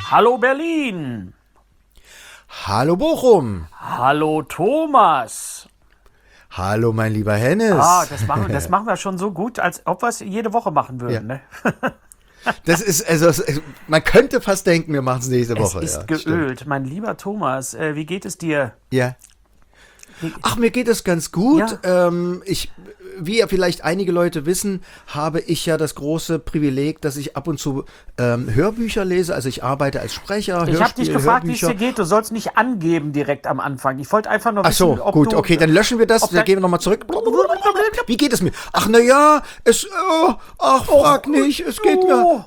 Hallo Berlin. Hallo Bochum. Hallo Thomas. Hallo mein lieber Hennes. Das machen wir schon so gut, als ob wir es jede Woche machen würden. Ja. Ne? Das ist, man könnte fast denken, wir machen es nächste Woche. Es ist ja, geölt. stimmt. Mein lieber Thomas, wie geht es dir? Ja. Ach, mir geht es ganz gut. Ja. Wie ja vielleicht einige Leute wissen, habe ich ja das große Privileg, dass ich ab und zu Hörbücher lese. Also ich arbeite als Sprecher, Ich habe dich gefragt, wie es dir Hörbücher. geht. Du sollst nicht angeben direkt am Anfang. Ich wollte einfach nur Ach wissen, so, ob gut, du... okay, dann löschen wir das. Dann gehen wir nochmal zurück. Wie geht es mir? Ach, naja, frag nicht, es geht mir.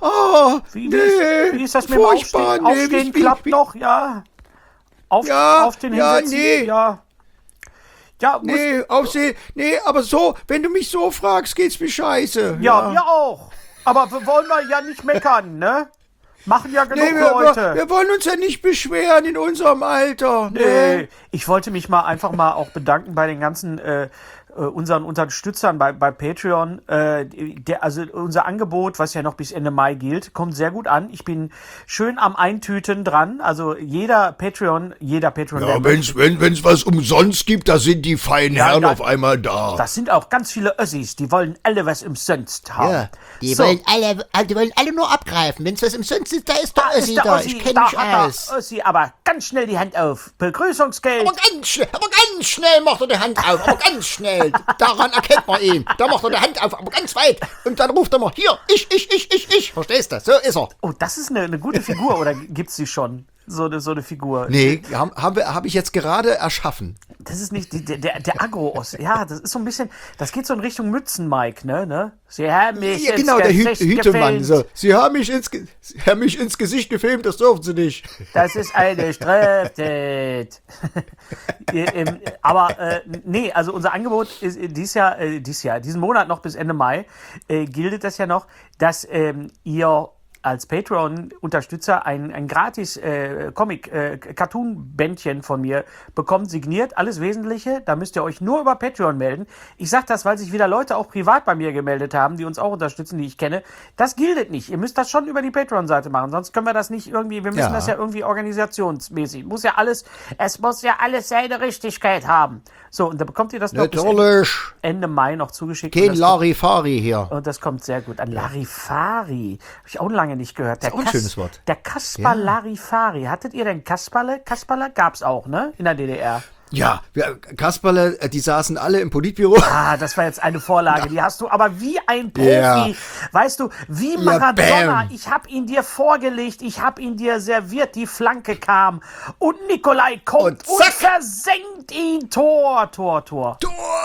Wie ist das mit dem furchtbar, Aufstehen? Aufstehen klappt noch, ja. Aufstehen, ja, hinsetzen, nee. ja. Ja, Aber so, wenn du mich so fragst, geht's mir scheiße. ja, mir auch. Aber wir wollen ja nicht meckern, ne? Machen ja genug Leute. Wir wollen uns ja nicht beschweren in unserem Alter. Nee, ich wollte mich einfach mal auch bedanken bei den ganzen unseren Unterstützern bei Patreon. Also unser Angebot, was ja noch bis Ende Mai gilt, kommt sehr gut an. Ich bin schön am Eintüten dran. Also jeder Patreon, Ja, der wenn's was umsonst gibt, da sind die feinen Ja, Herren ja. auf einmal da. das sind auch ganz viele Össis, die wollen alle was umsonst haben. Ja, die So. wollen alle nur abgreifen. Wenn es was im Sonst ist, da ist der Ossi der da. Ossi, Ich kenne da mich hat aus. der Ossi aber ganz schnell die Hand auf. Begrüßungsgeld. Aber ganz schnell macht er die Hand auf. Aber ganz schnell. Daran erkennt man ihn. Da macht er die Hand auf, aber ganz weit. Und dann ruft er mal, hier, ich. Verstehst du? So ist er. Oh, das ist eine gute Figur, oder gibt's die schon? So eine Figur. Nee, hab ich jetzt gerade erschaffen. Das ist nicht der Agro-Oss. Ja, das ist so ein bisschen, das geht so in Richtung Mützen-Mike, ne? Sie haben mich Ja, genau, ins der Gesicht Hütemann. gefilmt. So, Sie haben mich ins Gesicht gefilmt, das dürfen Sie nicht. Das ist eine Straftat. Nee, also unser Angebot ist diesen Monat noch bis Ende Mai, gilt das ja noch, dass ihr als Patreon-Unterstützer ein gratis Comic-Cartoon-Bändchen von mir bekommt, signiert, alles Wesentliche. Da müsst ihr euch nur über Patreon melden. Ich sag das, weil sich wieder Leute auch privat bei mir gemeldet haben, die uns auch unterstützen, die ich kenne. Das gilt nicht. Ihr müsst das schon über die Patreon-Seite machen, sonst können wir das nicht irgendwie, wir müssen das ja irgendwie organisationsmäßig. Es muss ja alles seine Richtigkeit haben. So, und da bekommt ihr das noch bis Natürlich. Ende Mai noch zugeschickt. Kein Und das Larifari hier. und das kommt sehr gut an. Larifari. Habe ich auch lange nicht gehört. auch ein schönes Wort. Der Kaspar Larifari. Hattet ihr denn Kasperle? Kasperle gab's auch, ne? In der DDR. Ja, Kasperle, die saßen alle im Politbüro. Ah, das war jetzt eine Vorlage. Die hast du aber wie ein Profi. Ja. Weißt du, wie Ja, Maradona. bam. Ich habe ihn dir vorgelegt. Ich habe ihn dir serviert. Die Flanke kam. Und Nikolai kommt Und und zack. versenkt ihn. Tor. Tor.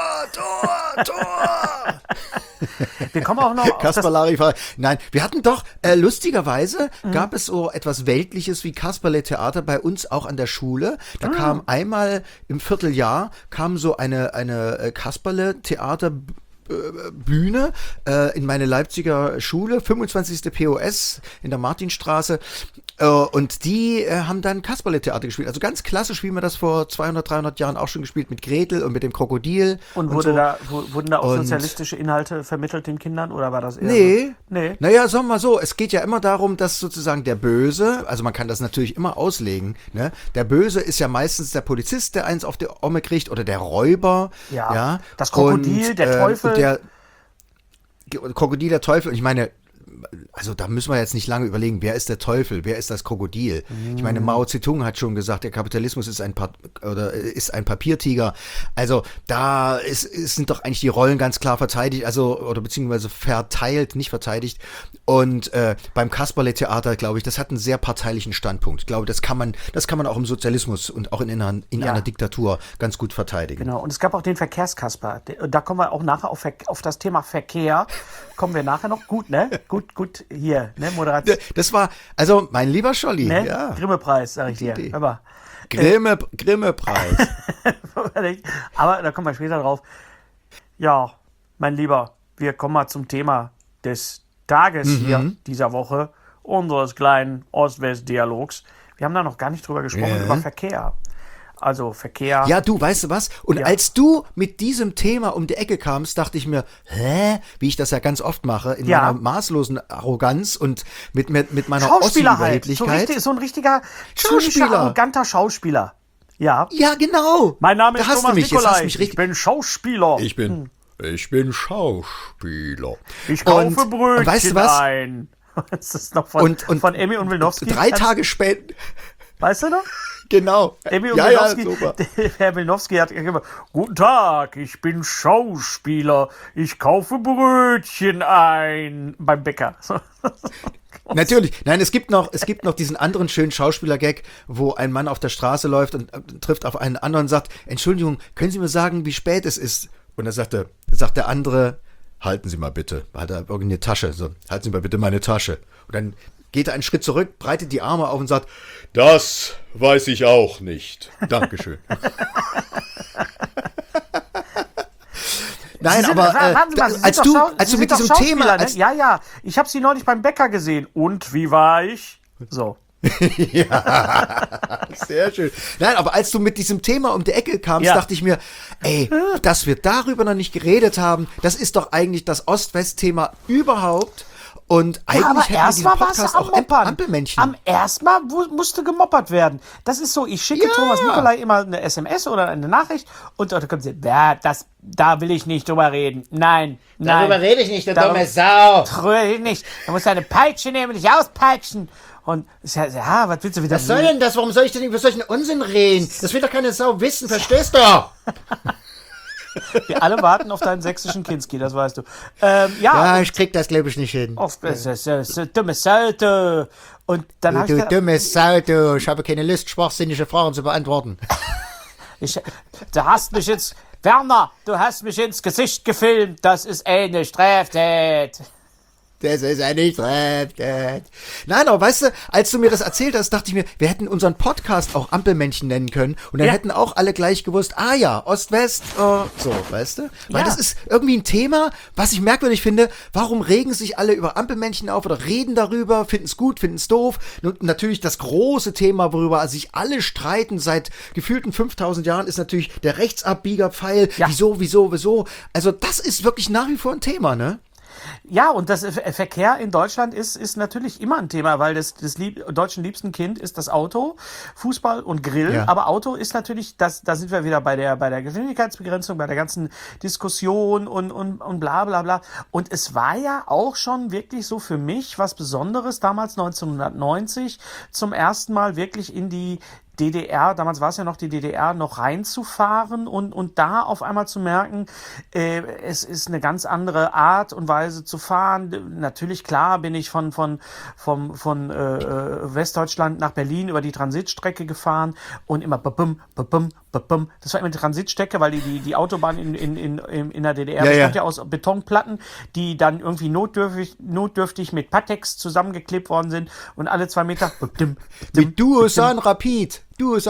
Wir kommen auch noch auf das... Kaspar Larifari. Nein, wir hatten doch, lustigerweise gab es so etwas Weltliches wie Kasperle-Theater bei uns auch an der Schule. Da kam einmal im Vierteljahr so eine Kasperle-Theater-Bühne in meine Leipziger Schule, 25. POS in der Martinstraße. Und die haben dann Kasperle-Theater gespielt. Also ganz klassisch, wie man das vor 200, 300 Jahren auch schon gespielt mit Gretel und mit dem Krokodil. Und so. wurden da auch Und- sozialistische Inhalte vermittelt den Kindern oder war das eher Nee. so? Nee. Naja, sagen wir mal so, es geht ja immer darum, dass sozusagen der Böse, also man kann das natürlich immer auslegen, ne? Der Böse ist ja meistens der Polizist, der eins auf die Omme kriegt, oder der Räuber. Ja. Das Krokodil, der Teufel. Und der Krokodil, der Teufel. Und ich meine, also da müssen wir jetzt nicht lange überlegen, wer ist der Teufel, wer ist das Krokodil? Ich meine, Mao Zedong hat schon gesagt, der Kapitalismus ist ein Papiertiger. Also da sind doch eigentlich die Rollen ganz klar verteidigt, also oder beziehungsweise verteilt, nicht verteidigt. Und beim Kasperle-Theater, glaube ich, das hat einen sehr parteilichen Standpunkt. Ich glaube, das kann man auch im Sozialismus und auch in einer Diktatur ganz gut verteidigen. Genau. Und es gab auch den Verkehrskasper. Da kommen wir auch nachher auf das Thema Verkehr. Kommen wir nachher noch. Gut, ne? Gut hier, ne? Moderation. Das war, also mein lieber Scholli, Ne? ja. Grimme-Preis, sag ich dir. Idee. Hör mal. Grimme-Preis. Aber da kommen wir später drauf. Ja, mein Lieber, wir kommen mal zum Thema des Tages hier dieser Woche, unseres kleinen Ost-West-Dialogs. Wir haben da noch gar nicht drüber gesprochen, über Verkehr. Also Verkehr. Ja, du, weißt du was? Und Ja. als du mit diesem Thema um die Ecke kamst, dachte ich mir, wie ich das ja ganz oft mache, in Ja. meiner maßlosen Arroganz und mit meiner Schauspieler halt. Ossi-Überheblichkeit. So ein richtiger zynischer, Schauspieler. arroganter Schauspieler. Ja. Ja, genau. Mein Name Da ist hast du Thomas mich, jetzt hast Nikolai. du mich Ich richtig. bin Schauspieler. Ich bin Schauspieler. Ich kaufe Und Brötchen weißt du was? ein. Das ist noch von Emmy und Wilnowski. 3 Tage später, Weißt du noch? genau. Emmy und ja, Wilnowski. super. Herr Wilnowski hat gesagt, guten Tag, ich bin Schauspieler. Ich kaufe Brötchen ein beim Bäcker. Natürlich. Nein, es gibt noch diesen anderen schönen Schauspieler-Gag, wo ein Mann auf der Straße läuft und trifft auf einen anderen und sagt, Entschuldigung, können Sie mir sagen, wie spät es ist? Und dann sagt der andere, halten Sie mal bitte. Hat er irgendeine Tasche. So, halten Sie mal bitte meine Tasche. Und dann geht er einen Schritt zurück, breitet die Arme auf und sagt, Das weiß ich auch nicht. Dankeschön. nein, Sie sind- aber warten Sie mal, Sie als sind du doch als Sie du mit sind diesem doch Thema, Schauspieler, als, ne? Ja, ich habe Sie neulich beim Bäcker gesehen. Und wie war ich? So. sehr schön. Nein, aber als du mit diesem Thema um die Ecke kamst, Ja. dachte ich mir, ey, dass wir darüber noch nicht geredet haben, das ist doch eigentlich das Ost-West-Thema überhaupt. Und eigentlich Ja, aber hätten wir diesen erstmal warst Podcast du am auch Moppern. Ampelmännchen. Am ersten Mal musste gemoppert werden. Das ist so, ich schicke Ja. Thomas Nikolai immer eine SMS oder eine Nachricht und da kommt sie, da will ich nicht drüber reden. Nein. rede ich nicht, du Darüber- dumme Sau. Drüber rede ich nicht. Da musst du eine Peitsche nehmen und dich auspeitschen. Und ich sag, ja, was willst du wieder? Was soll denn das? Warum soll ich denn über solchen Unsinn reden? Das will doch keine Sau wissen, verstehst du? Wir alle warten auf deinen sächsischen Kinski, das weißt du. Ja, ich krieg das, glaube ich, nicht hin. Das ist dumme Seite. Und dann habe ich Du gedacht, dumme Sau, du. Ich habe keine Lust, schwachsinnige Fragen zu beantworten. du hast mich jetzt, Werner, du hast mich ins Gesicht gefilmt. Das ist eine Straftat. Das ist eine Straftat. Nein, aber weißt du, als du mir das erzählt hast, dachte ich mir, wir hätten unseren Podcast auch Ampelmännchen nennen können und dann Ja. hätten auch alle gleich gewusst, ah ja, Ost-West, so, weißt du? Weil Ja. das ist irgendwie ein Thema, was ich merkwürdig finde, warum regen sich alle über Ampelmännchen auf oder reden darüber, finden es gut, finden es doof? Und natürlich das große Thema, worüber sich alle streiten seit gefühlten 5000 Jahren, ist natürlich der Rechtsabbiegerpfeil. Ja. Wieso? Also das ist wirklich nach wie vor ein Thema, ne? Ja, und das Verkehr in Deutschland ist natürlich immer ein Thema, weil das deutschen liebsten Kind ist das Auto, Fußball und Grill. Ja. Aber Auto ist natürlich, da sind wir wieder bei der Geschwindigkeitsbegrenzung, bei der ganzen Diskussion und bla bla bla. Und es war ja auch schon wirklich so für mich was Besonderes, damals 1990 zum ersten Mal wirklich in die DDR, damals war es ja noch die DDR, noch reinzufahren und da auf einmal zu merken, es ist eine ganz andere Art und Weise zu fahren. Natürlich, klar, bin ich von Westdeutschland nach Berlin über die Transitstrecke gefahren und immer babum, babum, babum. Das war immer die Transitstrecke, weil die Autobahn in der DDR Ja, bestand ja. ja aus Betonplatten, die dann irgendwie notdürftig mit Pateks zusammengeklebt worden sind und alle 2 Meter Mit Duosan Rapid.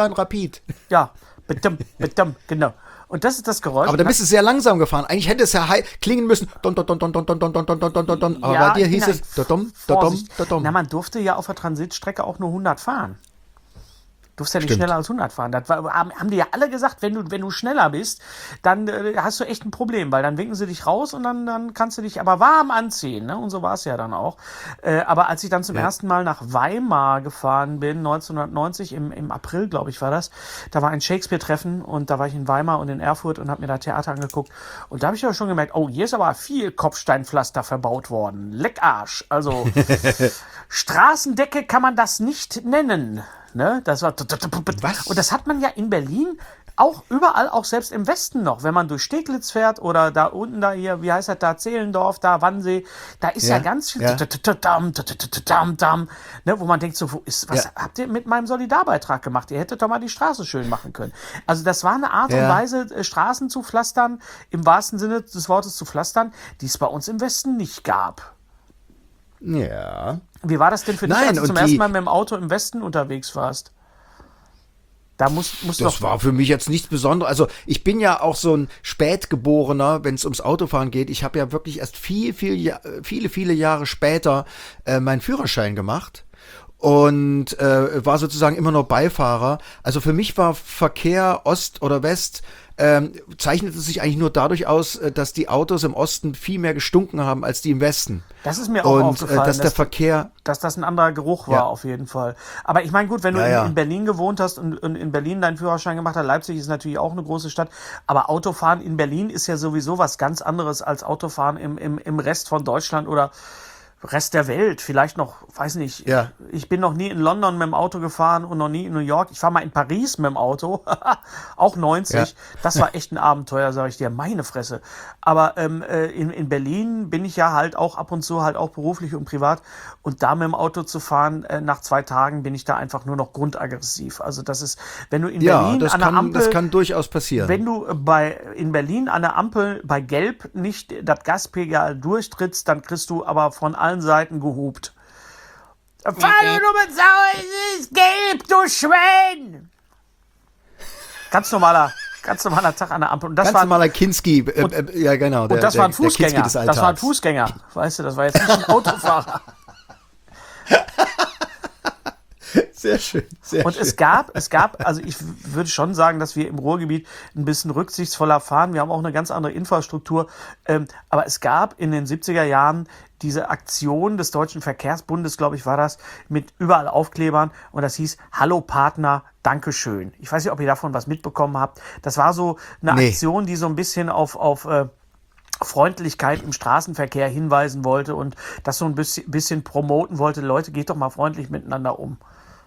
ja, genau. Und das ist das Geräusch. Aber da bist du sehr langsam gefahren. Eigentlich hätte es ja klingen müssen. Don, don, don, don, don, don, don, don, don, don, don, don. Aber Ja, bei dir hieß na, es dodom, dodom, Vorsicht. dodom. Na, man durfte ja auf der Transitstrecke auch nur 100 fahren. Durfst ja nicht Stimmt. schneller als 100 fahren. Das haben die ja alle gesagt, wenn du schneller bist, dann hast du echt ein Problem, weil dann winken sie dich raus und dann kannst du dich aber warm anziehen. Ne? Und so war es ja dann auch. Aber als ich dann zum ersten Mal nach Weimar gefahren bin, 1990, im April, glaube ich, war das, da war ein Shakespeare-Treffen und da war ich in Weimar und in Erfurt und habe mir da Theater angeguckt. Und da habe ich aber schon gemerkt, oh, hier ist aber viel Kopfsteinpflaster verbaut worden. Leckarsch. Also Straßendecke kann man das nicht nennen. Ne? Das war Was? Und das hat man ja in Berlin auch überall, auch selbst im Westen noch, wenn man durch Steglitz fährt oder da unten da hier, wie heißt das da, Zehlendorf, da Wannsee, da ist ja ganz viel ja. ne, wo man denkt so, was habt ihr mit meinem Solidarbeitrag gemacht? Ihr hättet doch mal die Straße schön machen können. Also das war eine Art und Ja. Weise, Straßen zu pflastern, im wahrsten Sinne des Wortes zu pflastern, die es bei uns im Westen nicht gab. Ja. Wie war das denn für dich, Nein, als du und zum ersten Mal mit dem Auto im Westen unterwegs warst? Da musst Das doch war für mich jetzt nichts Besonderes. Also ich bin ja auch so ein Spätgeborener, wenn es ums Autofahren geht. Ich habe ja wirklich erst viele Jahre später meinen Führerschein gemacht. und war sozusagen immer nur Beifahrer. Also für mich war Verkehr Ost oder West zeichnete sich eigentlich nur dadurch aus, dass die Autos im Osten viel mehr gestunken haben als die im Westen. Das ist mir auch Und aufgefallen, dass der Verkehr... dass das ein anderer Geruch war, Ja. auf jeden Fall. Aber ich meine, gut, wenn du Ja, ja. in Berlin gewohnt hast und in Berlin deinen Führerschein gemacht hast, Leipzig ist natürlich auch eine große Stadt, aber Autofahren in Berlin ist ja sowieso was ganz anderes als Autofahren im Rest von Deutschland oder Rest der Welt. Vielleicht noch, weiß nicht, Ja. ich bin noch nie in London mit dem Auto gefahren und noch nie in New York. Ich fahre mal in Paris mit dem Auto, auch 90. Ja. Das war echt ein Abenteuer, sage ich dir, meine Fresse. Aber in Berlin bin ich ja halt auch ab und zu halt auch beruflich und privat und da mit dem Auto zu fahren, nach 2 Tagen bin ich da einfach nur noch grundaggressiv. Also das ist, wenn du in Berlin das an der Ampel... das kann durchaus passieren. Wenn du in Berlin an der Ampel bei Gelb nicht das Gaspedal durchtrittst, dann kriegst du aber von allen Seiten gehupt. Fahr du mit Sau, es ist gelb, du Schwein! Ganz normaler Tag an der Ampel. Und das Ganz war normaler Kinski, ja genau. und das war ein der Kinski Fußgänger. des Das war ein Alltags. Fußgänger. Weißt du, das war jetzt nicht ein Autofahrer. Sehr schön, sehr Und schön. es gab, also ich würde schon sagen, dass wir im Ruhrgebiet ein bisschen rücksichtsvoller fahren. Wir haben auch eine ganz andere Infrastruktur. Aber es gab in den 70er Jahren diese Aktion des Deutschen Verkehrsbundes, glaube ich, war das, mit überall Aufklebern. Und das hieß, Hallo Partner, Dankeschön. Ich weiß nicht, ob ihr davon was mitbekommen habt. Das war so eine Nee. Aktion, die so ein bisschen auf Freundlichkeit im Straßenverkehr hinweisen wollte und das so ein bisschen promoten wollte. Leute, geht doch mal freundlich miteinander um.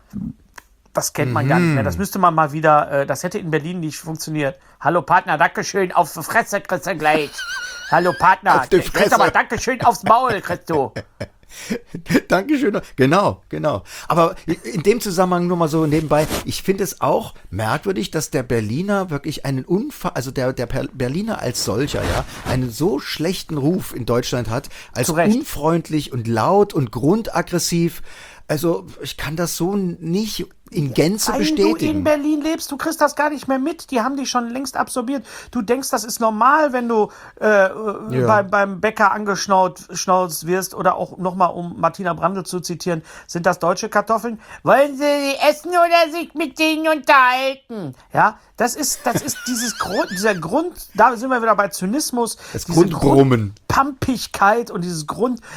Das kennt man gar nicht mehr. Das müsste man mal wieder, das hätte in Berlin nicht funktioniert. Hallo Partner, Dankeschön, auf die Fresse kriegst du gleich. Hallo Partner, Auf die kriegst Fresse. aber Dankeschön aufs Maul, kriegst du. Dankeschön. Genau. Aber in dem Zusammenhang nur mal so nebenbei, ich finde es auch merkwürdig, dass der Berliner wirklich also der Berliner als solcher, ja, einen so schlechten Ruf in Deutschland hat, als Zu Recht. unfreundlich und laut und grundaggressiv. Also ich kann das so nicht in Gänze Weil du in bestätigen. Berlin lebst, du kriegst das gar nicht mehr mit. Die haben dich schon längst absorbiert. Du denkst, das ist normal, wenn du beim Bäcker angeschnauzt wirst oder auch nochmal, um Martina Brandl zu zitieren, sind das deutsche Kartoffeln? Wollen sie die essen oder sich mit denen unterhalten? Ja, das ist dieser Grund, da sind wir wieder bei Zynismus. Das diese Grundbrummen. Pampigkeit und dieses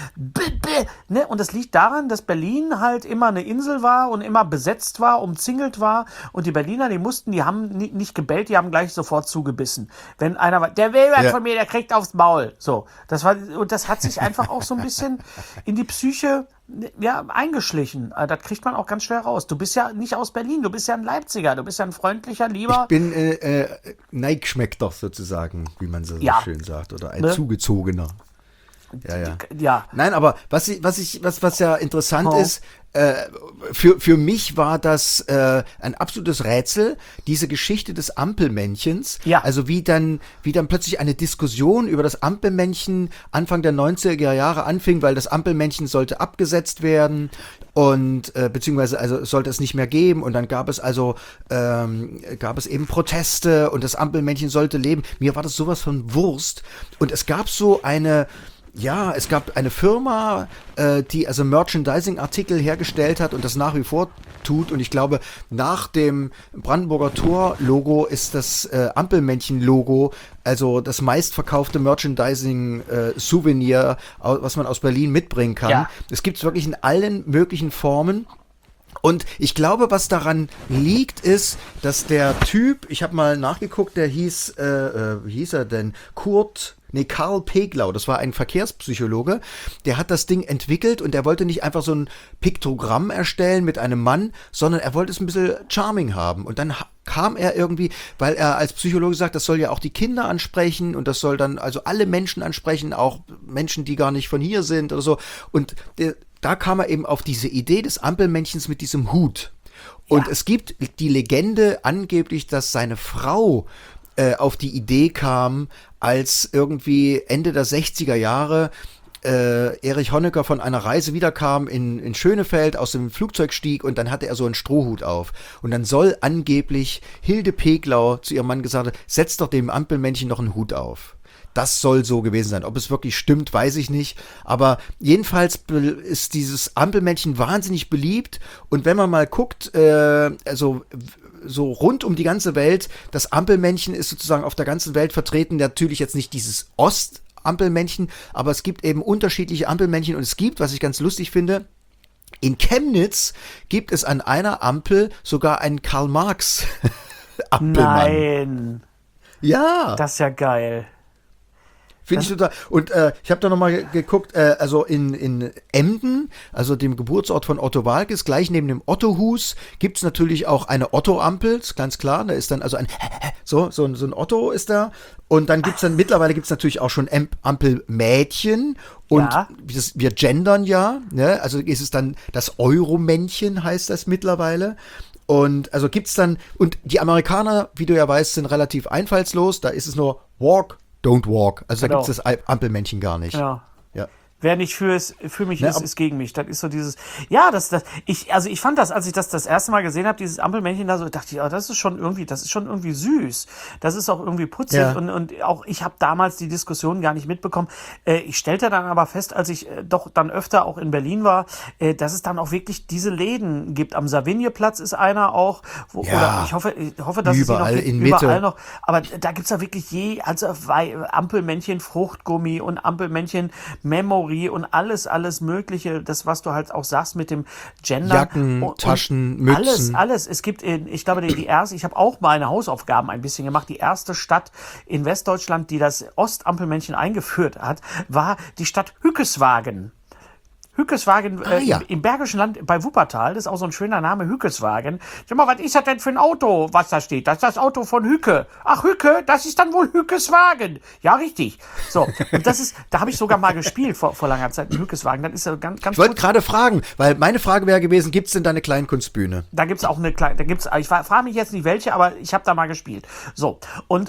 ne? Und das liegt daran, dass Berlin halt immer eine Insel war und immer besetzt war, umzingelt war und die Berliner, die haben nicht gebellt, die haben gleich sofort zugebissen. Wenn einer war, der will was Ja. von mir, der kriegt aufs Maul. So, und das hat sich einfach auch so ein bisschen in die Psyche eingeschlichen. Das kriegt man auch ganz schwer raus. Du bist ja nicht aus Berlin, du bist ja ein Leipziger, du bist ja ein freundlicher, lieber. Ich bin Neigschmeckter sozusagen, wie man so Ja. schön sagt, oder ein Ne? Zugezogener. Ja. Ja, Nein, aber was ja interessant Oh. ist, für mich war das ein absolutes Rätsel, diese Geschichte des Ampelmännchens. Ja. Also wie dann plötzlich eine Diskussion über das Ampelmännchen Anfang der 90er Jahre anfing, weil das Ampelmännchen sollte abgesetzt werden und beziehungsweise also sollte es nicht mehr geben und dann gab es eben Proteste und das Ampelmännchen sollte leben. Mir war das sowas von Wurst und es gab eine Firma, die also Merchandising-Artikel hergestellt hat und das nach wie vor tut. Und ich glaube, nach dem Brandenburger Tor-Logo ist das Ampelmännchen-Logo, also das meistverkaufte Merchandising-Souvenir, was man aus Berlin mitbringen kann. Ja. Es gibt es wirklich in allen möglichen Formen. Und ich glaube, was daran liegt, ist, dass der Typ, ich habe mal nachgeguckt, der hieß, wie hieß er denn? Karl Peglau, das war ein Verkehrspsychologe, der hat das Ding entwickelt und der wollte nicht einfach so ein Piktogramm erstellen mit einem Mann, sondern er wollte es ein bisschen charming haben. Und dann kam er irgendwie, weil er als Psychologe sagt, das soll ja auch die Kinder ansprechen und das soll dann also alle Menschen ansprechen, auch Menschen, die gar nicht von hier sind oder so. Und da kam er eben auf diese Idee des Ampelmännchens mit diesem Hut. Und es gibt die Legende angeblich, dass seine Frau auf die Idee kam, als irgendwie Ende der 60er Jahre Erich Honecker von einer Reise wiederkam in Schönefeld, aus dem Flugzeug stieg und dann hatte er so einen Strohhut auf. Und dann soll angeblich Hilde Peglau zu ihrem Mann gesagt haben, setz doch dem Ampelmännchen noch einen Hut auf. Das soll so gewesen sein. Ob es wirklich stimmt, weiß ich nicht. Aber jedenfalls ist dieses Ampelmännchen wahnsinnig beliebt. Und wenn man mal guckt, also so rund um die ganze Welt, das Ampelmännchen ist sozusagen auf der ganzen Welt vertreten. Natürlich jetzt nicht dieses Ostampelmännchen, aber es gibt eben unterschiedliche Ampelmännchen. Und es gibt, was ich ganz lustig finde, in Chemnitz gibt es an einer Ampel sogar einen Karl Marx Ampelmann. Nein, Ja. das ist ja geil. Finde ich total. Und ich habe da nochmal geguckt, also in Emden, also dem Geburtsort von Otto Waalkes, gleich neben dem Ottohus, gibt's natürlich auch eine Otto-Ampel, ist ganz klar. Da ist dann also so ein Otto ist da. Und dann mittlerweile gibt's natürlich auch schon Ampelmädchen. Und Ja. wir gendern ja, ne? Also ist es dann das Euromännchen, heißt das mittlerweile. Und also gibt's dann, und die Amerikaner, wie du ja weißt, sind relativ einfallslos. Da ist es nur Walk, don't walk. Also Genau. da gibt es das Ampelmännchen gar nicht. Ja. Ja. Wer nicht für mich Ne, ist gegen mich. Das ist so dieses, ja, ich fand das, als ich das erste Mal gesehen habe, dieses Ampelmännchen da so, dachte ich, oh, das ist schon irgendwie süß. Das ist auch irgendwie putzig Ja. und auch ich habe damals die Diskussion gar nicht mitbekommen. Ich stellte dann aber fest, als ich doch dann öfter auch in Berlin war, dass es dann auch wirklich diese Läden gibt. Am Savignyplatz ist einer auch, Ja. oder ich hoffe, dass Überall es sie noch in gibt, Mitte. überall noch. Aber da gibt's ja wirklich Ampelmännchen Fruchtgummi und Ampelmännchen Memory und alles Mögliche, das, was du halt auch sagst mit dem Gender. Jacken, Taschen, Mützen. Alles. Es gibt, ich glaube, die erste, ich habe auch meine Hausaufgaben ein bisschen gemacht, die erste Stadt in Westdeutschland, die das Ostampelmännchen eingeführt hat, war die Stadt Hückeswagen. Hückeswagen ja. im Bergischen Land bei Wuppertal, das ist auch so ein schöner Name, Hückeswagen. Sag mal, was ist das denn für ein Auto, was da steht? Das ist das Auto von Hücke. Ach, Hücke, das ist dann wohl Hückeswagen. Ja, richtig. So, und da habe ich sogar mal gespielt vor langer Zeit, ein Hückeswagen. Das ist ja ganz Ich wollte gerade fragen, weil meine Frage wäre gewesen, gibt's denn da eine Kleinkunstbühne? Da gibt's auch ich frage mich jetzt nicht welche, aber ich habe da mal gespielt. So, und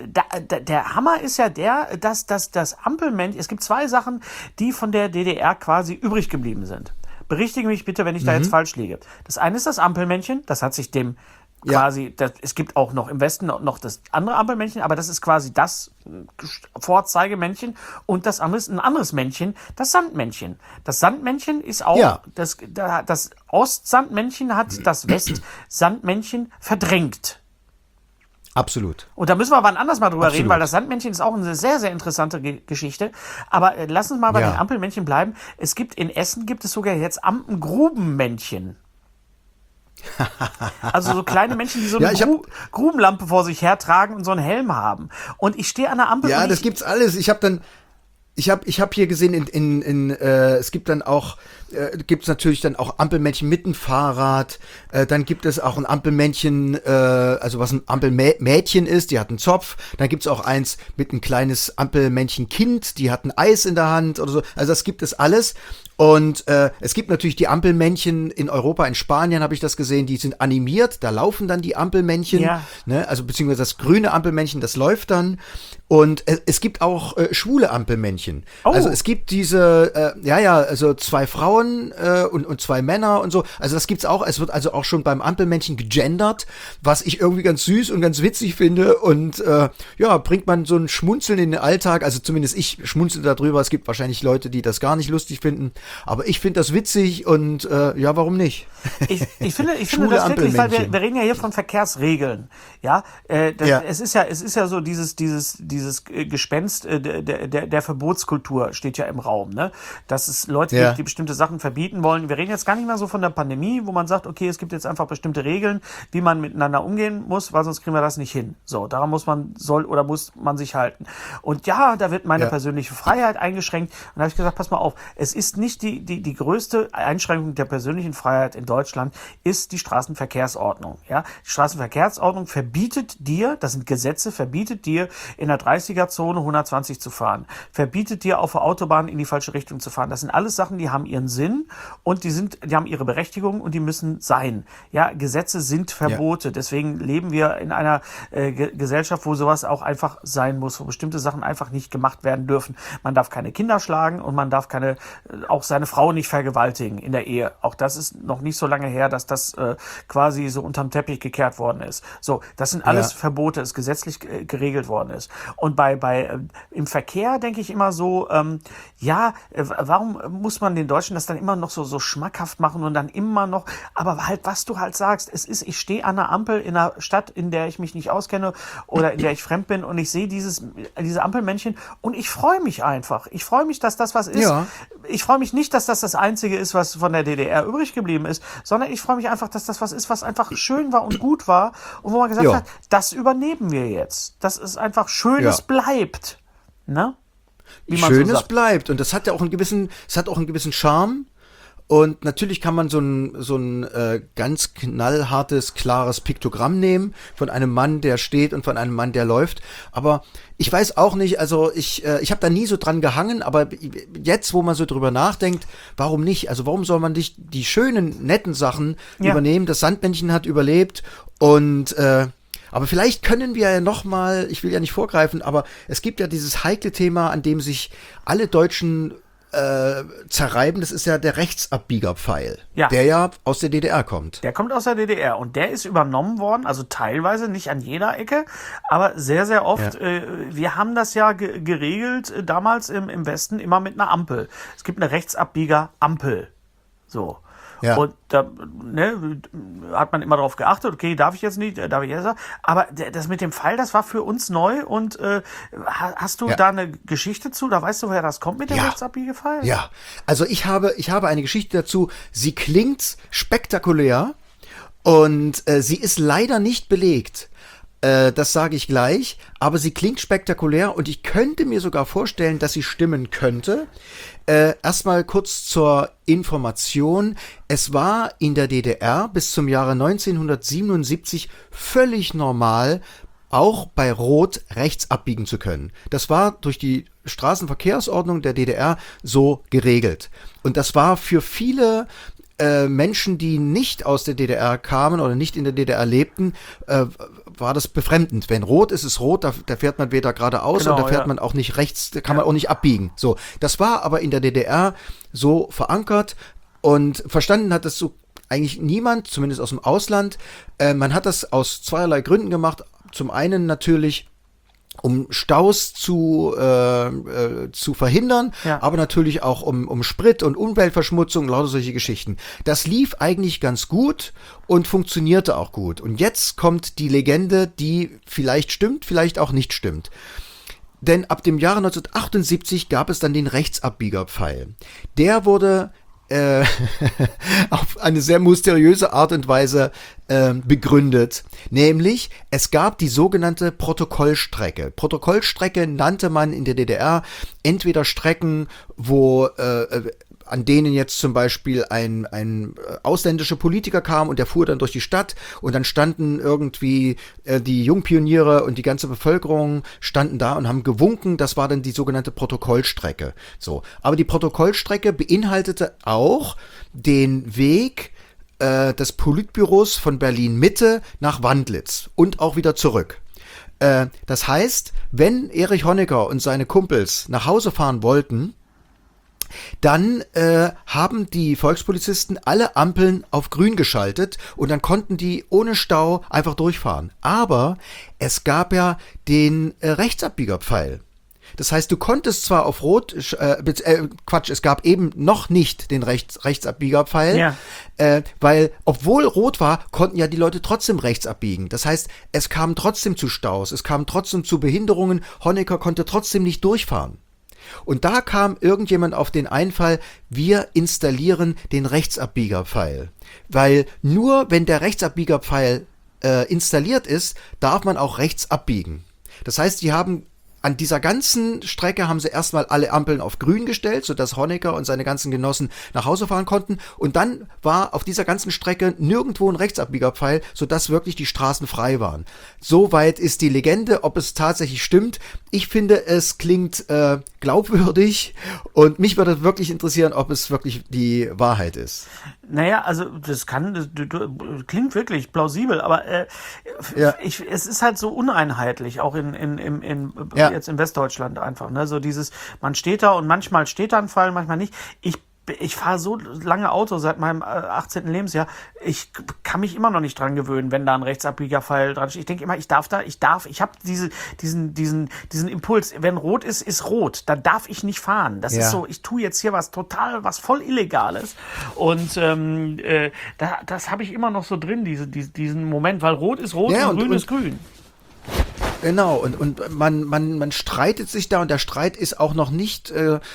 der Hammer ist ja dass das Ampelmännchen, es gibt zwei Sachen, die von der DDR quasi übrig geblieben sind. Berichtige mich bitte, wenn ich da jetzt falsch liege. Das eine ist das Ampelmännchen, das hat sich dem quasi, es gibt auch noch im Westen noch das andere Ampelmännchen, aber das ist quasi das Vorzeigemännchen und das andere ist ein anderes Männchen, das Sandmännchen. Das Sandmännchen ist auch, das Ostsandmännchen hat das Westsandmännchen verdrängt. Absolut. Und da müssen wir aber anders mal drüber Absolut. reden, weil das Sandmännchen ist auch eine sehr, sehr interessante Geschichte. Aber lass uns mal bei den Ampelmännchen bleiben. In Essen gibt es sogar jetzt Ampengrubenmännchen. Also so kleine Männchen, die so eine Grubenlampe vor sich hertragen und so einen Helm haben. Und ich stehe an der Ampel. Ja, das gibt's alles. Ich habe hier gesehen, es gibt dann auch, gibt's natürlich dann auch Ampelmännchen mit einem Fahrrad, dann gibt es auch ein Ampelmännchen, also was ein Ampelmädchen ist, die hat einen Zopf, dann gibt's auch eins mit ein kleines Ampelmännchen-Kind, die hat ein Eis in der Hand oder so, also das gibt es alles. Und es gibt natürlich die Ampelmännchen in Europa, in Spanien habe ich das gesehen, die sind animiert, da laufen dann die Ampelmännchen, ne, also beziehungsweise das grüne Ampelmännchen, das läuft dann. Und es gibt auch schwule Ampelmännchen. Oh. Also es gibt diese, also 2 Frauen und 2 Männer und so. Also das gibt's auch. Es wird also auch schon beim Ampelmännchen gegendert, was ich irgendwie ganz süß und ganz witzig finde. Und bringt man so ein Schmunzeln in den Alltag. Also zumindest ich schmunzel darüber. Es gibt wahrscheinlich Leute, die das gar nicht lustig finden. Aber ich finde das witzig und warum nicht? Ich finde Schwule das wirklich, weil Ampelmännchen. wir reden ja hier von Verkehrsregeln. Ja, es ist ja so dieses Gespenst der Verbotskultur steht ja im Raum, ne? Dass es Leute gibt, die bestimmte Sachen verbieten wollen. Wir reden jetzt gar nicht mal so von der Pandemie, wo man sagt, okay, es gibt jetzt einfach bestimmte Regeln, wie man miteinander umgehen muss, weil sonst kriegen wir das nicht hin. So, daran muss man sich halten. Und ja, da wird meine persönliche Freiheit eingeschränkt. Und da habe ich gesagt, pass mal auf, es ist nicht die größte Einschränkung der persönlichen Freiheit in Deutschland, ist die Straßenverkehrsordnung. Ja? Die Straßenverkehrsordnung verbietet dir, das sind Gesetze, verbietet dir in der 30er-Zone 120 zu fahren, verbietet dir auf der Autobahn in die falsche Richtung zu fahren. Das sind alles Sachen, die haben ihren Sinn und die haben ihre Berechtigung und die müssen sein. Ja, Gesetze sind Verbote. Deswegen leben wir in einer Gesellschaft, wo sowas auch einfach sein muss, wo bestimmte Sachen einfach nicht gemacht werden dürfen. Man darf keine Kinder schlagen und man darf auch seine Frau nicht vergewaltigen in der Ehe. Auch das ist noch nicht nicht so lange her, dass das quasi so unterm Teppich gekehrt worden ist. So, das sind alles Verbote, ist gesetzlich geregelt worden ist. Und im Verkehr denke ich immer so, warum muss man den Deutschen das dann immer noch so schmackhaft machen und dann immer noch, aber halt, was du halt sagst, ich stehe an einer Ampel in einer Stadt, in der ich mich nicht auskenne oder in der ich fremd bin und ich sehe diese Ampelmännchen und ich freue mich einfach. Ich freue mich, dass das was ist. Ja. Ich freue mich nicht, dass das Einzige ist, was von der DDR übrig geblieben ist, sondern ich freue mich einfach, dass das was ist, was einfach schön war und gut war und wo man gesagt hat, das übernehmen wir jetzt. Das ist einfach Schönes bleibt. Ne? Wie man Schönes so sagt. bleibt. Und das hat ja auch einen gewissen Charme. Und natürlich kann man so ein ganz knallhartes, klares Piktogramm nehmen von einem Mann, der steht und von einem Mann, der läuft. Aber ich weiß auch nicht, also ich habe da nie so dran gehangen, aber jetzt, wo man so drüber nachdenkt, warum nicht? Also warum soll man nicht die schönen, netten Sachen übernehmen? Das Sandmännchen hat überlebt und aber vielleicht können wir ja noch mal, ich will ja nicht vorgreifen, aber es gibt ja dieses heikle Thema, an dem sich alle Deutschen zerreiben, das ist ja der Rechtsabbiegerpfeil, der ja aus der DDR kommt. Der kommt aus der DDR und der ist übernommen worden, also teilweise, nicht an jeder Ecke, aber sehr, sehr oft. Ja. Wir haben das ja geregelt, damals im Westen immer mit einer Ampel. Es gibt eine Rechtsabbieger-Ampel. So. Ja. Und da hat man immer darauf geachtet, okay, darf ich jetzt nicht, darf ich jetzt? Aber das mit dem Pfeil, das war für uns neu. Und hast du da eine Geschichte zu? Da weißt du, woher das kommt mit dem Rechtsabbiegerpfeil? Ja, also ich habe eine Geschichte dazu. Sie klingt spektakulär und sie ist leider nicht belegt. Das sage ich gleich, aber sie klingt spektakulär und ich könnte mir sogar vorstellen, dass sie stimmen könnte. Erstmal kurz zur Information. Es war in der DDR bis zum Jahre 1977 völlig normal, auch bei Rot rechts abbiegen zu können. Das war durch die Straßenverkehrsordnung der DDR so geregelt. Und das war für viele Menschen, die nicht aus der DDR kamen oder nicht in der DDR lebten, war das befremdend. Wenn rot ist, ist rot, da fährt man weder geradeaus und da fährt man auch nicht rechts, da kann man auch nicht abbiegen. So, das war aber in der DDR so verankert und verstanden hat das so eigentlich niemand, zumindest aus dem Ausland. Man hat das aus zweierlei Gründen gemacht. Zum einen natürlich, um Staus zu verhindern, aber natürlich auch um Sprit- und Umweltverschmutzung, lauter solche Geschichten. Das lief eigentlich ganz gut und funktionierte auch gut. Und jetzt kommt die Legende, die vielleicht stimmt, vielleicht auch nicht stimmt. Denn ab dem Jahre 1978 gab es dann den Rechtsabbiegerpfeil. Der wurde auf eine sehr mysteriöse Art und Weise begründet. Nämlich, es gab die sogenannte Protokollstrecke. Protokollstrecke nannte man in der DDR entweder Strecken, wo an denen jetzt zum Beispiel ein ausländischer Politiker kam und der fuhr dann durch die Stadt und dann standen irgendwie die Jungpioniere und die ganze Bevölkerung standen da und haben gewunken. Das war dann die sogenannte Protokollstrecke. So, aber die Protokollstrecke beinhaltete auch den Weg des Politbüros von Berlin-Mitte nach Wandlitz und auch wieder zurück. Das heißt, wenn Erich Honecker und seine Kumpels nach Hause fahren wollten, dann haben die Volkspolizisten alle Ampeln auf grün geschaltet und dann konnten die ohne Stau einfach durchfahren. Aber es gab ja den Rechtsabbiegerpfeil. Das heißt, du konntest zwar auf Rot, es gab eben noch nicht den Rechtsabbiegerpfeil, weil, obwohl Rot war, konnten ja die Leute trotzdem rechts abbiegen. Das heißt, es kam trotzdem zu Staus, es kam trotzdem zu Behinderungen, Honecker konnte trotzdem nicht durchfahren. Und da kam irgendjemand auf den Einfall, wir installieren den Rechtsabbiegerpfeil. Weil nur wenn der Rechtsabbiegerpfeil installiert ist, darf man auch rechts abbiegen. Das heißt, die haben an dieser ganzen Strecke haben sie erstmal alle Ampeln auf grün gestellt, sodass Honecker und seine ganzen Genossen nach Hause fahren konnten. Und dann war auf dieser ganzen Strecke nirgendwo ein Rechtsabbiegerpfeil, sodass wirklich die Straßen frei waren. Soweit ist die Legende, ob es tatsächlich stimmt. Ich finde, es klingt glaubwürdig und mich würde wirklich interessieren, ob es wirklich die Wahrheit ist. Naja, also das klingt wirklich plausibel, aber es ist halt so uneinheitlich, auch jetzt in Westdeutschland einfach. Ne? So dieses, man steht da und manchmal steht da ein Fall, manchmal nicht. Ich ich fahre so lange Auto seit meinem 18. Lebensjahr, ich kann mich immer noch nicht dran gewöhnen, wenn da ein Rechtsabbiegerpfeil dran steht. Ich denke immer, ich habe diesen Impuls, wenn rot ist, ist rot. Dann darf ich nicht fahren. Das ist so, ich tue jetzt hier was voll Illegales. Und das habe ich immer noch so drin, diesen Moment, weil rot ist rot und grün ist grün. Genau, und man streitet sich da und der Streit ist auch noch nicht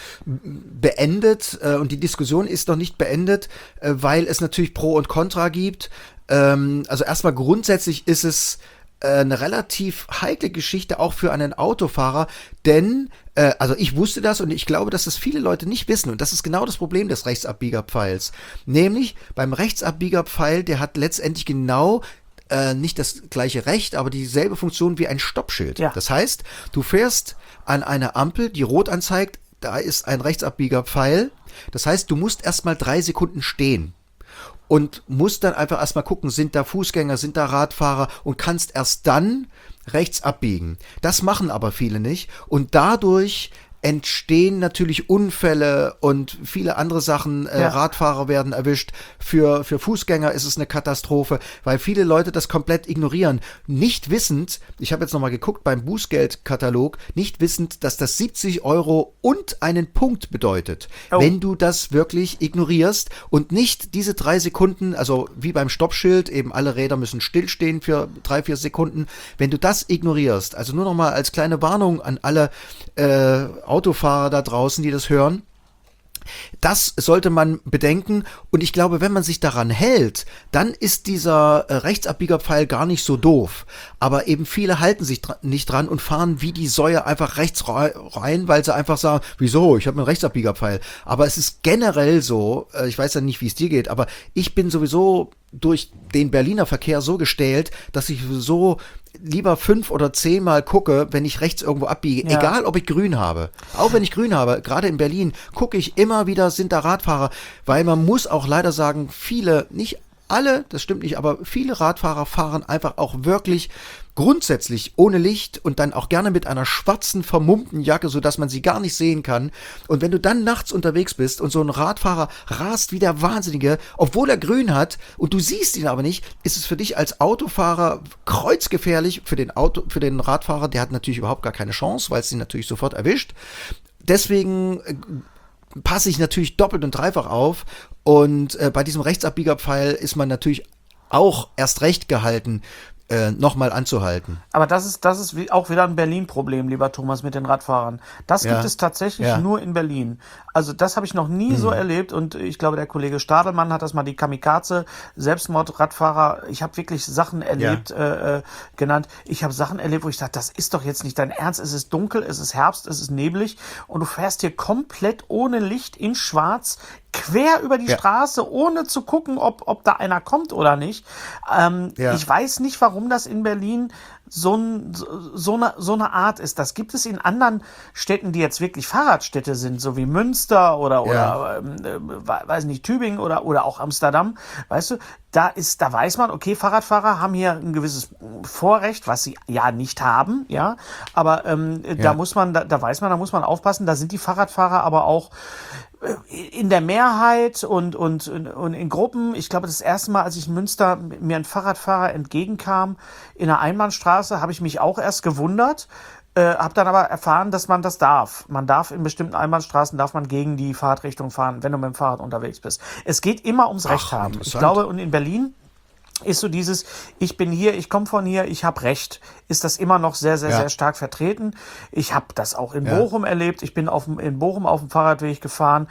beendet und die Diskussion ist noch nicht beendet, weil es natürlich Pro und Contra gibt. Also erstmal grundsätzlich ist es eine relativ heikle Geschichte auch für einen Autofahrer, denn also ich wusste das und ich glaube, dass das viele Leute nicht wissen und das ist genau das Problem des Rechtsabbiegerpfeils. Nämlich beim Rechtsabbiegerpfeil, der hat letztendlich genau nicht das gleiche Recht, aber dieselbe Funktion wie ein Stoppschild. Ja. Das heißt, du fährst an eine Ampel, die rot anzeigt, da ist ein Rechtsabbiegerpfeil. Das heißt, du musst erstmal 3 Sekunden stehen und musst dann einfach erstmal gucken, sind da Fußgänger, sind da Radfahrer und kannst erst dann rechts abbiegen. Das machen aber viele nicht und dadurch entstehen natürlich Unfälle und viele andere Sachen. Radfahrer werden erwischt. Für Fußgänger ist es eine Katastrophe, weil viele Leute das komplett ignorieren. Nicht wissend, ich habe jetzt nochmal geguckt beim Bußgeldkatalog, nicht wissend, dass das 70 € und einen Punkt bedeutet. Oh. Wenn du das wirklich ignorierst und nicht diese 3 Sekunden, also wie beim Stoppschild, eben alle Räder müssen stillstehen für 3-4 Sekunden. Wenn du das ignorierst, also nur nochmal als kleine Warnung an alle Autofahrer da draußen, die das hören. Das sollte man bedenken und ich glaube, wenn man sich daran hält, dann ist dieser Rechtsabbiegerpfeil gar nicht so doof. Aber eben viele halten sich nicht dran und fahren wie die Säue einfach rechts rein, weil sie einfach sagen, wieso, ich habe einen Rechtsabbiegerpfeil. Aber es ist generell so, ich weiß ja nicht, wie es dir geht, aber ich bin sowieso durch den Berliner Verkehr so gestählt, dass ich so lieber 5 oder 10 Mal gucke, wenn ich rechts irgendwo abbiege, egal ob ich grün habe. Auch wenn ich grün habe, gerade in Berlin, gucke ich immer wieder, sind da Radfahrer, weil man muss auch leider sagen, viele, nicht alle, das stimmt nicht, aber viele Radfahrer fahren einfach auch wirklich grundsätzlich ohne Licht und dann auch gerne mit einer schwarzen, vermummten Jacke, sodass man sie gar nicht sehen kann. Und wenn du dann nachts unterwegs bist und so ein Radfahrer rast wie der Wahnsinnige, obwohl er grün hat und du siehst ihn aber nicht, ist es für dich als Autofahrer kreuzgefährlich. Für den Radfahrer, der hat natürlich überhaupt gar keine Chance, weil es ihn natürlich sofort erwischt. Deswegen passe ich natürlich doppelt und dreifach auf und bei diesem Rechtsabbiegerpfeil ist man natürlich auch erst recht gehalten, nochmal anzuhalten. Aber das ist auch wieder ein Berlin-Problem, lieber Thomas, mit den Radfahrern. Das gibt es tatsächlich nur in Berlin. Also das habe ich noch nie so erlebt und ich glaube, der Kollege Stadelmann hat das mal die Kamikaze-Selbstmord-Radfahrer. Ich habe wirklich Sachen erlebt, genannt. Ich habe Sachen erlebt, wo ich dachte, das ist doch jetzt nicht dein Ernst. Es ist dunkel, es ist Herbst, es ist neblig und du fährst hier komplett ohne Licht in schwarz quer über die Straße, ohne zu gucken, ob da einer kommt oder nicht. Ich weiß nicht, warum das in Berlin so eine Art ist. Das gibt es in anderen Städten, die jetzt wirklich Fahrradstädte sind, so wie Münster oder weiß nicht, Tübingen oder auch Amsterdam. Weißt du, da weiß man, okay, Fahrradfahrer haben hier ein gewisses Vorrecht, was sie ja nicht haben, ja. Aber da muss man aufpassen, da sind die Fahrradfahrer aber auch in der Mehrheit und in Gruppen. Ich glaube, das erste Mal, als ich in Münster mir ein Fahrradfahrer entgegenkam in einer Einbahnstraße, habe ich mich auch erst gewundert, habe dann aber erfahren, dass man das darf. Man darf in bestimmten Einbahnstraßen gegen die Fahrtrichtung fahren, wenn du mit dem Fahrrad unterwegs bist. Es geht immer ums Recht haben. Ich glaube, und in Berlin ist so dieses, ich bin hier, ich komme von hier, ich habe Recht, ist das immer noch sehr, sehr, sehr stark vertreten. Ich habe das auch in Bochum erlebt. Ich bin in Bochum auf dem Fahrradweg gefahren,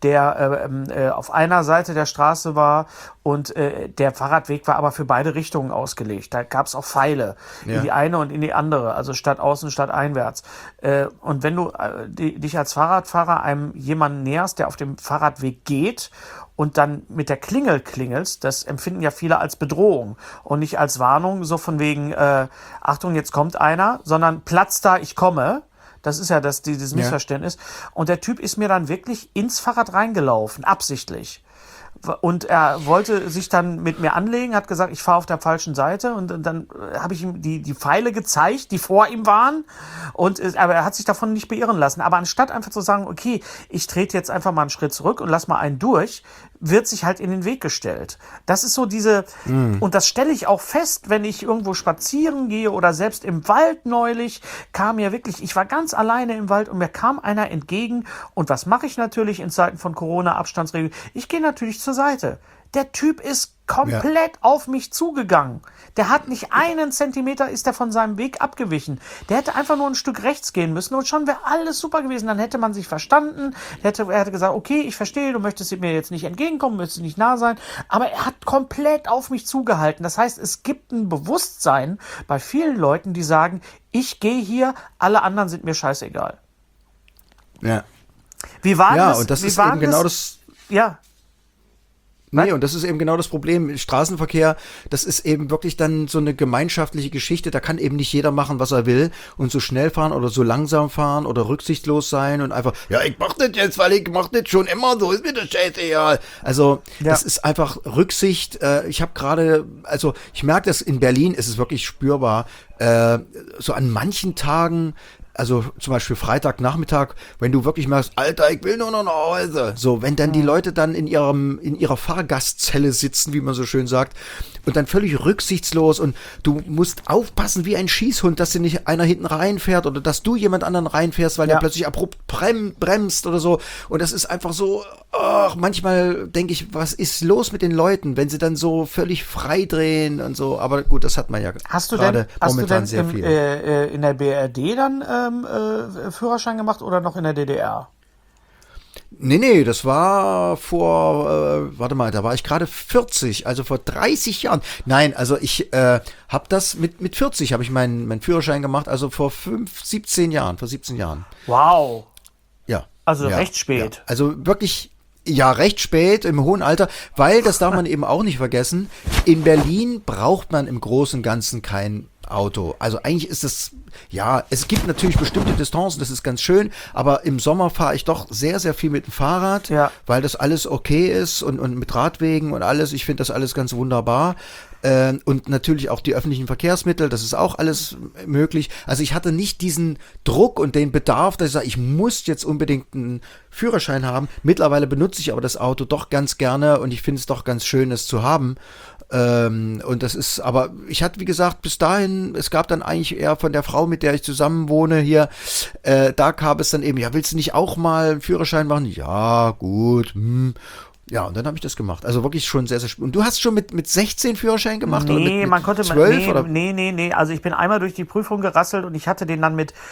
der auf einer Seite der Straße war und der Fahrradweg war aber für beide Richtungen ausgelegt. Da gab es auch Pfeile in die eine und in die andere, also statt außen, statt einwärts. Und wenn du dich als Fahrradfahrer jemanden näherst, der auf dem Fahrradweg geht und dann mit der Klingel klingelst, das empfinden ja viele als Bedrohung und nicht als Warnung, so von wegen, Achtung, jetzt kommt einer, sondern Platz da, ich komme. Das ist ja dieses Missverständnis. Und der Typ ist mir dann wirklich ins Fahrrad reingelaufen, absichtlich. Und er wollte sich dann mit mir anlegen, hat gesagt, ich fahre auf der falschen Seite. Und dann habe ich ihm die Pfeile gezeigt, die vor ihm waren. Aber er hat sich davon nicht beirren lassen. Aber anstatt einfach zu sagen, okay, ich trete jetzt einfach mal einen Schritt zurück und lass mal einen durch, wird sich halt in den Weg gestellt. Das ist so und das stelle ich auch fest, wenn ich irgendwo spazieren gehe oder selbst im Wald neulich, ich war ganz alleine im Wald und mir kam einer entgegen. Und was mache ich natürlich in Zeiten von Corona, Abstandsregeln? Ich gehe natürlich zur Seite. Der Typ ist komplett auf mich zugegangen. Der hat nicht einen Zentimeter ist er von seinem Weg abgewichen. Der hätte einfach nur ein Stück rechts gehen müssen und schon wäre alles super gewesen. Dann hätte man sich verstanden. Er hätte gesagt, okay, ich verstehe, du möchtest mir jetzt nicht entgegenkommen, möchtest nicht nah sein. Aber er hat komplett auf mich zugehalten. Das heißt, es gibt ein Bewusstsein bei vielen Leuten, die sagen, ich gehe hier, alle anderen sind mir scheißegal. Ja. Wie war das? Und das ist eben genau das. Ja. Nee, und das ist eben genau das Problem. Straßenverkehr, das ist eben wirklich dann so eine gemeinschaftliche Geschichte. Da kann eben nicht jeder machen, was er will und so schnell fahren oder so langsam fahren oder rücksichtslos sein und einfach, ja, ich mach das jetzt, weil ich mach das schon immer so, ist mir das scheißegal. Also, das ist einfach Rücksicht. Ich merke das in Berlin, ist es wirklich spürbar. So an manchen Tagen, also zum Beispiel Freitagnachmittag, wenn du wirklich merkst, Alter, ich will nur noch nach Hause. So, wenn dann die Leute dann in ihrer Fahrgastzelle sitzen, wie man so schön sagt, und dann völlig rücksichtslos und du musst aufpassen wie ein Schießhund, dass dir nicht einer hinten reinfährt oder dass du jemand anderen reinfährst, weil der plötzlich abrupt bremst oder so. Und das ist einfach so, manchmal denke ich, was ist los mit den Leuten, wenn sie dann so völlig frei drehen und so. Aber gut, das hat man ja gerade momentan sehr viel. In der BRD dann Führerschein gemacht oder noch in der DDR? Nee, das war da war ich gerade 40, also vor 30 Jahren. Nein, also ich habe das mit 40 habe ich meinen Führerschein gemacht, also vor 17 Jahren. Wow. Ja. Also recht spät. Ja. Also wirklich, ja, recht spät im hohen Alter, weil, das darf man eben auch nicht vergessen, in Berlin braucht man im Großen und Ganzen kein Auto. Also eigentlich ist es, es gibt natürlich bestimmte Distanzen, das ist ganz schön, aber im Sommer fahre ich doch sehr, sehr viel mit dem Fahrrad, weil das alles okay ist und mit Radwegen und alles. Ich finde das alles ganz wunderbar. Und natürlich auch die öffentlichen Verkehrsmittel, das ist auch alles möglich. Also ich hatte nicht diesen Druck und den Bedarf, dass ich sage, ich muss jetzt unbedingt einen Führerschein haben. Mittlerweile benutze ich aber das Auto doch ganz gerne und ich finde es doch ganz schön, es zu haben. Und das ist, aber ich hatte, wie gesagt, bis dahin, es gab dann eigentlich eher von der Frau, mit der ich zusammen wohne hier, da gab es dann eben, ja, willst du nicht auch mal einen Führerschein machen? Ja, gut, Ja, und dann habe ich das gemacht. Also wirklich schon sehr, sehr spät. Und du hast schon mit 16 Führerschein gemacht? Nee, oder mit man konnte 12, oder? Nee. Also ich bin einmal durch die Prüfung gerasselt und ich hatte den dann mit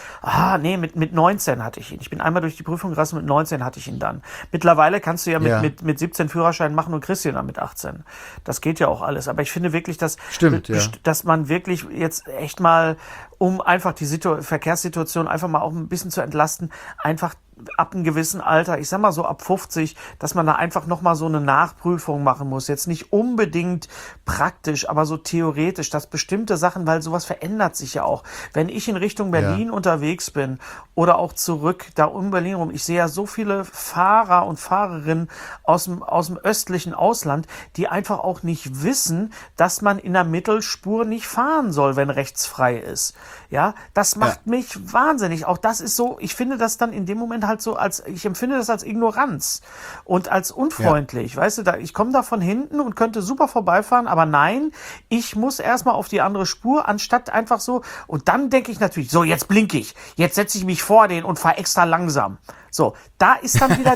19 hatte ich ihn. Ich bin einmal durch die Prüfung gerasselt, mit 19 hatte ich ihn dann. Mittlerweile kannst du ja mit 17 Führerschein machen und kriegst ihn dann mit 18. Das geht ja auch alles. Aber ich finde wirklich, dass man wirklich jetzt echt mal, um einfach die Verkehrssituation einfach mal auch ein bisschen zu entlasten, einfach ab einem gewissen Alter, ich sag mal so ab 50, dass man da einfach nochmal so eine Nachprüfung machen muss. Jetzt nicht unbedingt praktisch, aber so theoretisch, dass bestimmte Sachen, weil sowas verändert sich ja auch. Wenn ich in Richtung Berlin unterwegs bin oder auch zurück, da um Berlin rum, ich sehe ja so viele Fahrer und Fahrerinnen aus dem östlichen Ausland, die einfach auch nicht wissen, dass man in der Mittelspur nicht fahren soll, wenn rechts frei ist. Ja, das macht mich wahnsinnig. Auch das ist so, ich finde das dann in dem Moment halt so, ich empfinde das als Ignoranz und als unfreundlich. Weißt du, ich komme da von hinten und könnte super vorbeifahren, aber nein, ich muss erstmal auf die andere Spur, anstatt einfach so, und dann denke ich natürlich, so, jetzt blinke ich, jetzt setze ich mich vor den und fahre extra langsam. So, da ist dann wieder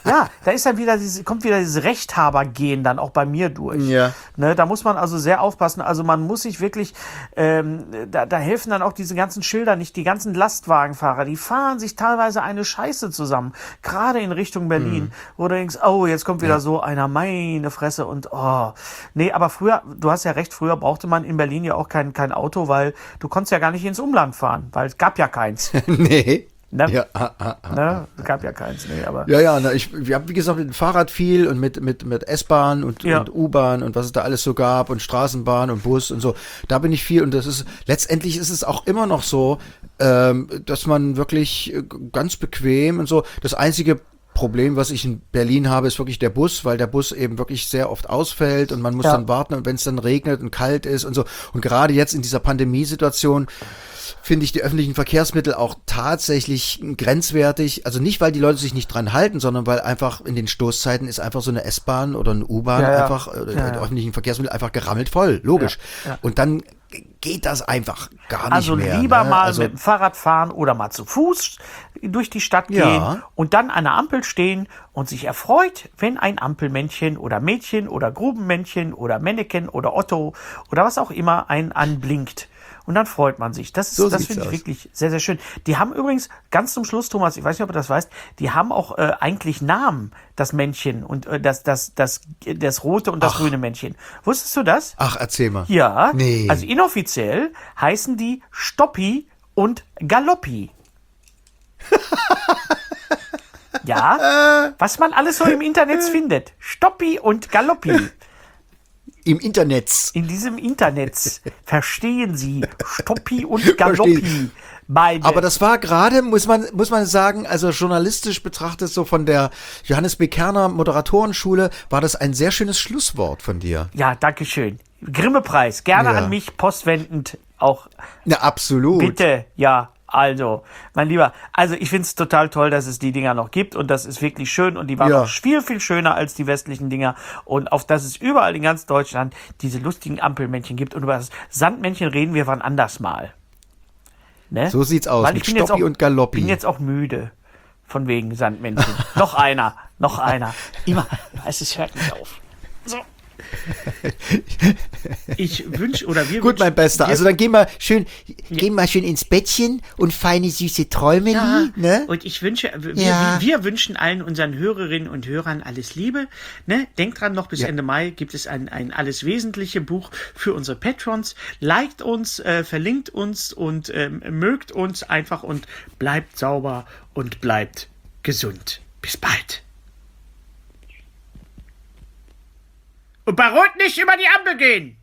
kommt wieder dieses Rechthaber-Gen dann auch bei mir durch. Ja. Ne, da muss man also sehr aufpassen. Also man muss sich wirklich, da helfen dann auch diese ganzen Schilder nicht, die ganzen Lastwagenfahrer, die fahren sich teilweise eine Scheiße zusammen, gerade in Richtung Berlin, wo du denkst, oh, jetzt kommt wieder so einer, meine Fresse und nee, aber früher, du hast ja recht, früher brauchte man in Berlin ja auch kein Auto, weil du konntest ja gar nicht ins Umland fahren, weil es gab ja keins. Nee. Ne? Ja, ne? Gab ja keins, nee, aber. Wir haben, wie gesagt, mit dem Fahrrad viel und mit S-Bahn und U-Bahn und was es da alles so gab und Straßenbahn und Bus und so. Da bin ich viel und letztendlich ist es auch immer noch so, dass man wirklich ganz bequem und so, das einzige Problem, was ich in Berlin habe, ist wirklich der Bus, weil der Bus eben wirklich sehr oft ausfällt und man muss dann warten, und wenn es dann regnet und kalt ist und so. Und gerade jetzt in dieser Pandemiesituation finde ich die öffentlichen Verkehrsmittel auch tatsächlich grenzwertig. Also nicht, weil die Leute sich nicht dran halten, sondern weil einfach in den Stoßzeiten ist einfach so eine S-Bahn oder eine U-Bahn einfach, die öffentlichen Verkehrsmittel einfach gerammelt voll, logisch. Ja. Und dann geht das einfach gar nicht also mehr. Also lieber mal also mit dem Fahrrad fahren oder mal zu Fuß durch die Stadt gehen und dann an der Ampel stehen und sich erfreut, wenn ein Ampelmännchen oder Mädchen oder Grubenmännchen oder Männchen oder Otto oder was auch immer einen anblinkt. Und dann freut man sich. Das finde ich wirklich sehr, sehr schön. Die haben übrigens ganz zum Schluss, Thomas, ich weiß nicht, ob du das weißt, die haben auch eigentlich Namen, das Männchen und das rote und das grüne Männchen. Wusstest du das? Ach, erzähl mal. Ja, nee. Also inoffiziell heißen die Stoppi und Galoppi. Ja, was man alles so im Internet findet. Stoppi und Galoppi. Im Internet. In diesem Internet verstehen Sie Stoppi und Galoppi. Beide. Aber das war gerade, muss man sagen, also journalistisch betrachtet, so von der Johannes B. Kerner Moderatorenschule, war das ein sehr schönes Schlusswort von dir. Ja, danke schön. Grimme-Preis, gerne an mich, postwendend auch. Na, absolut. Bitte, ja. Also, mein Lieber, also ich finde es total toll, dass es die Dinger noch gibt und das ist wirklich schön und die waren noch viel, viel schöner als die westlichen Dinger und auf dass es überall in ganz Deutschland diese lustigen Ampelmännchen gibt und über das Sandmännchen reden wir wann anders mal. Ne? So sieht's aus, weil mit ich bin Stoppi und Galoppi. Ich bin jetzt auch müde von wegen Sandmännchen. Noch einer. Immer, es hört nicht auf. So. Ich wünsche oder wir Gut, mein Bester. Also dann gehen wir schön ins Bettchen und feine süße Träume, ne? Und ich wünsche, wir wünschen allen unseren Hörerinnen und Hörern alles Liebe. Ne? Denkt dran, noch bis Ende Mai gibt es ein alles wesentliche Buch für unsere Patrons. Liked uns, verlinkt uns und mögt uns einfach und bleibt sauber und bleibt gesund. Bis bald. Und bei Rot nicht über die Ampel gehen!